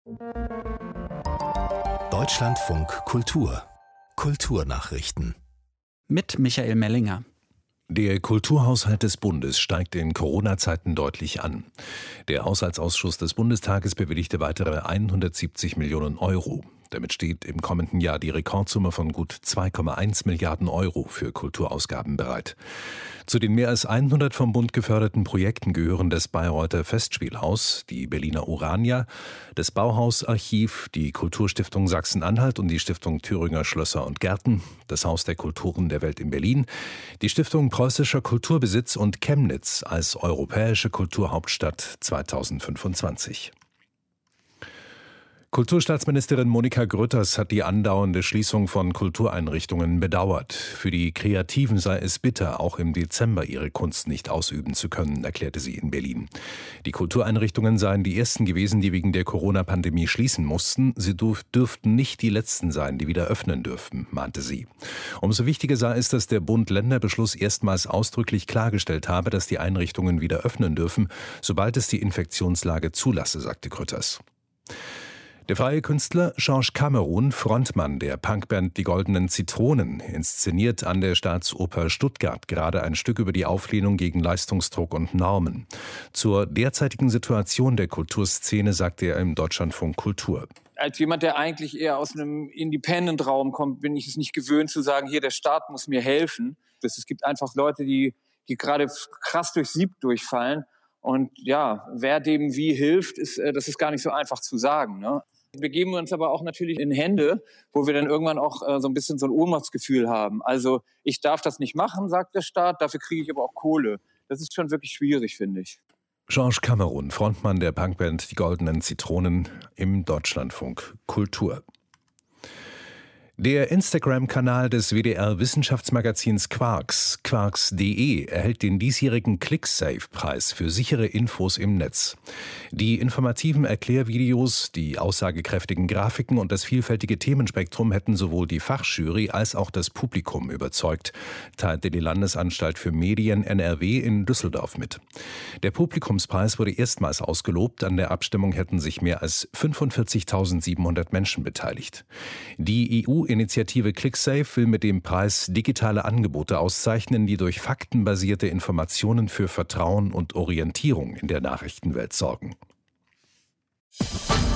Deutschlandfunk Kultur. Kulturnachrichten. Mit Michael Mellinger. Der Kulturhaushalt des Bundes steigt in Corona-Zeiten deutlich an. Der Haushaltsausschuss des Bundestages bewilligte weitere 170 Millionen Euro. Damit steht im kommenden Jahr die Rekordsumme von gut 2,1 Milliarden Euro für Kulturausgaben bereit. Zu den mehr als 100 vom Bund geförderten Projekten gehören das Bayreuther Festspielhaus, die Berliner Urania, das Bauhaus-Archiv, die Kulturstiftung Sachsen-Anhalt und die Stiftung Thüringer Schlösser und Gärten, das Haus der Kulturen der Welt in Berlin, die Stiftung Preußischer Kulturbesitz und Chemnitz als europäische Kulturhauptstadt 2025. Kulturstaatsministerin Monika Grütters hat die andauernde Schließung von Kultureinrichtungen bedauert. Für die Kreativen sei es bitter, auch im Dezember ihre Kunst nicht ausüben zu können, erklärte sie in Berlin. Die Kultureinrichtungen seien die ersten gewesen, die wegen der Corona-Pandemie schließen mussten. Sie dürften nicht die letzten sein, die wieder öffnen dürfen, mahnte sie. Umso wichtiger sei es, dass der Bund-Länder-Beschluss erstmals ausdrücklich klargestellt habe, dass die Einrichtungen wieder öffnen dürfen, sobald es die Infektionslage zulasse, sagte Grütters. Der freie Künstler Georges Cameron, Frontmann der Punkband Die Goldenen Zitronen, inszeniert an der Staatsoper Stuttgart gerade ein Stück über die Auflehnung gegen Leistungsdruck und Normen. Zur derzeitigen Situation der Kulturszene sagte er im Deutschlandfunk Kultur. Als jemand, der eigentlich eher aus einem Independent-Raum kommt, bin ich es nicht gewöhnt zu sagen, hier, der Staat muss mir helfen. Es gibt einfach Leute, die gerade krass durchs Sieb durchfallen. Und ja, wer dem wie hilft, das ist gar nicht so einfach zu sagen, ne? Wir begeben uns aber auch natürlich in Hände, wo wir dann irgendwann auch so ein bisschen so ein Ohnmachtsgefühl haben. Also ich darf das nicht machen, sagt der Staat, dafür kriege ich aber auch Kohle. Das ist schon wirklich schwierig, finde ich. Georges Cameron, Frontmann der Punkband Die Goldenen Zitronen im Deutschlandfunk Kultur. Der Instagram-Kanal des WDR-Wissenschaftsmagazins Quarks, quarks.de, erhält den diesjährigen ClickSafe-Preis für sichere Infos im Netz. Die informativen Erklärvideos, die aussagekräftigen Grafiken und das vielfältige Themenspektrum hätten sowohl die Fachjury als auch das Publikum überzeugt, teilte die Landesanstalt für Medien NRW in Düsseldorf mit. Der Publikumspreis wurde erstmals ausgelobt. An der Abstimmung hätten sich mehr als 45.700 Menschen beteiligt. Die EU-Initiative ClickSafe will mit dem Preis digitale Angebote auszeichnen, die durch faktenbasierte Informationen für Vertrauen und Orientierung in der Nachrichtenwelt sorgen.